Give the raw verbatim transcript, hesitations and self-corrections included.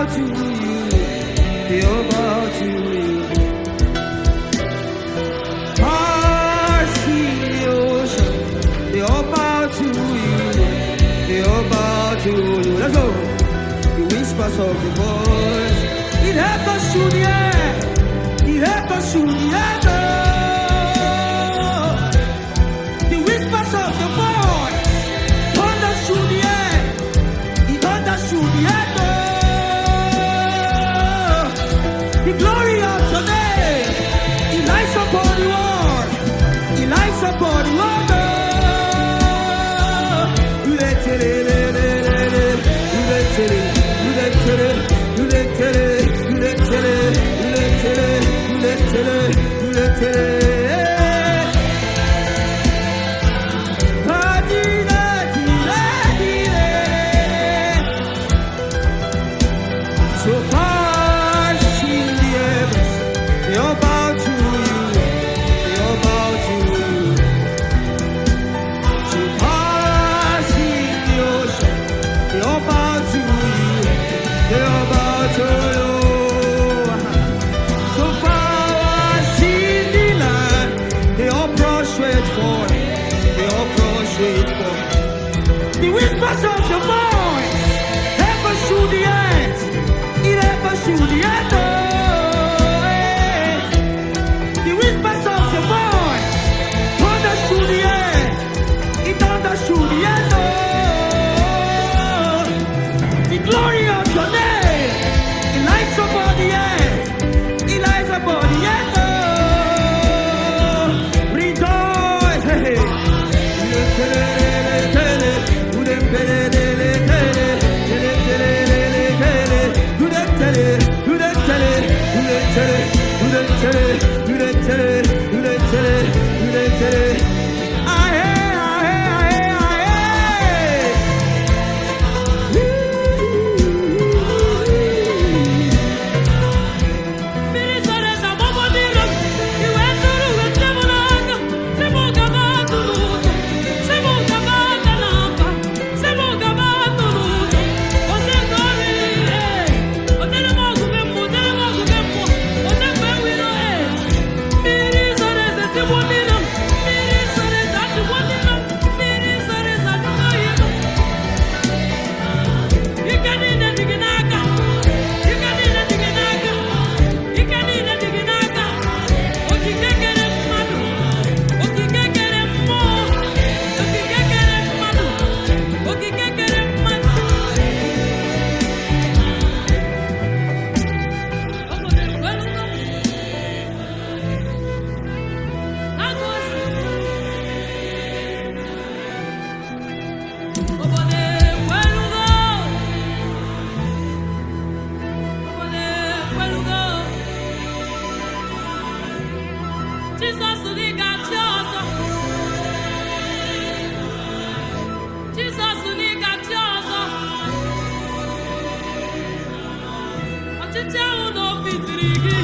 to you. They all bow to you. Hearts in the ocean. They all bow to you. They all bow to you. Let's go. The whispers of your voice. It echoes through the air. It echoes through the air. The whispers of your voice. Thunders through the air. It thunders through the air. The glory of your name. It lies upon the world. It lies upon the world. Let it, let it, let it, let it, let it, let it, let it, let it. So hearts in the heavens, they all bow to you, they all bow to you. So hearts in the ocean, they all bow to you, they all bow to you. So powers in the land, they all prostrate for, they all prostrate for. The whispers of your voice echoes through the earth. It echoes through the earth. The whispers of your voice thunders through the earth. It thunders through the earth. The glory of your name, it lights upon the earth. It lights upon the earth. Rejoice. Hey. Tell no